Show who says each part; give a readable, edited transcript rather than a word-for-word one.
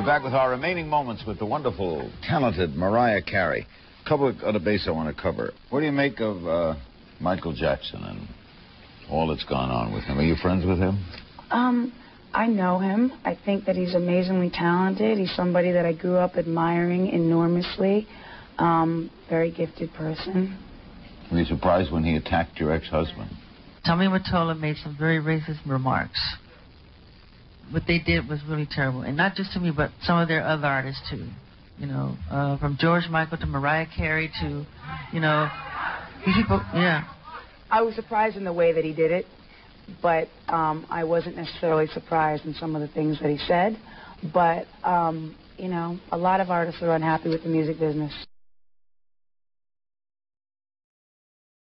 Speaker 1: We're back with our remaining moments with the wonderful, talented Mariah Carey. A couple of other bases I want to cover. What do you make of Michael Jackson and all that's gone on with him? Are you friends with him?
Speaker 2: I know him. I think that he's amazingly talented. He's somebody that I grew up admiring enormously. Very gifted person.
Speaker 1: Were you surprised when he attacked your ex-husband?
Speaker 3: Tommy Mottola made some very racist remarks. What they did was really terrible. And not just to me, but some of their other artists, too. You know, from George Michael to Mariah Carey to, you know, these people, yeah.
Speaker 2: I was surprised in the way that he did it, but I wasn't necessarily surprised in some of the things that he said. But, you know, a lot of artists are unhappy with the music business.